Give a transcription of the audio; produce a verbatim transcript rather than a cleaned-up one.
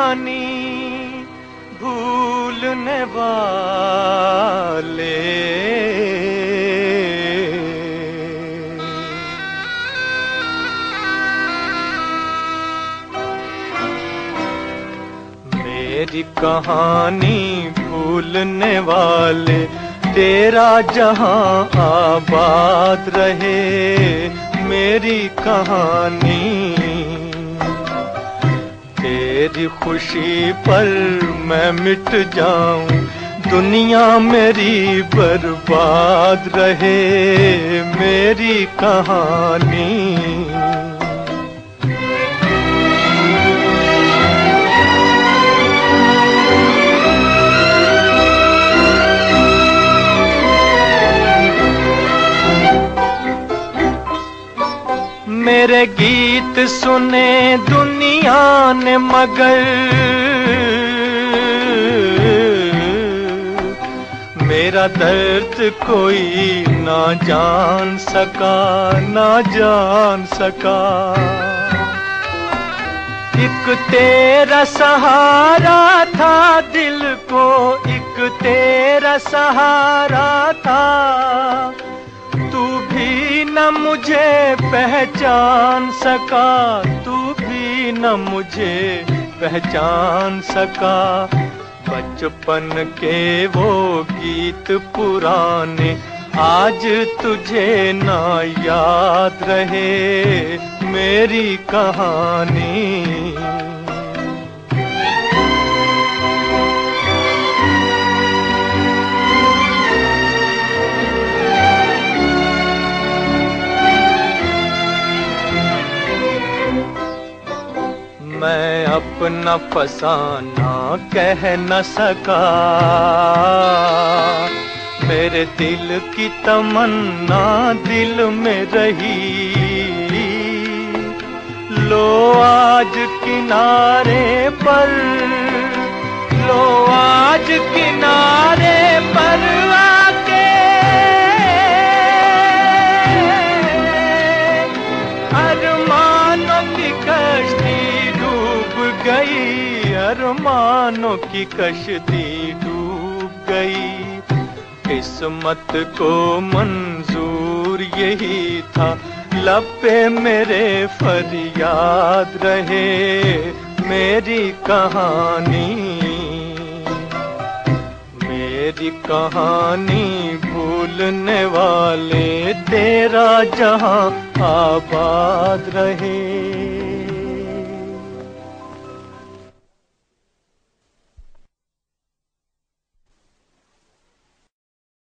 कहानी भूलने वाले। मेरी कहानी भूलने वाले, तेरा जहां आबाद रहे। मेरी कहानी तेरी खुशी पर मैं मिट जाऊं, दुनिया मेरी बर्बाद रहे। मेरी कहानी मेरे गीत सुने दुनिया ने मगर मेरा दर्द कोई ना जान सका, ना जान सका। एक तेरा सहारा था दिल को, एक तेरा सहारा था। तू भी न मुझे पहचान सका, तू भी न मुझे पहचान सका। बचपन के वो गीत पुराने आज तुझे ना याद रहे। मेरी कहानी मैं अपना फसाना कह न सका, मेरे दिल की तमन्ना दिल में रही। लो आज किनारे पर, लो आज किनारे पर आके अरमानों की कश्ती गई, अरमानों की कश्ती डूब गई। किस्मत को मंजूर यही था, लब पे मेरे फरियाद रहे। मेरी कहानी मेरी कहानी भूलने वाले, तेरा जहां आबाद रहे।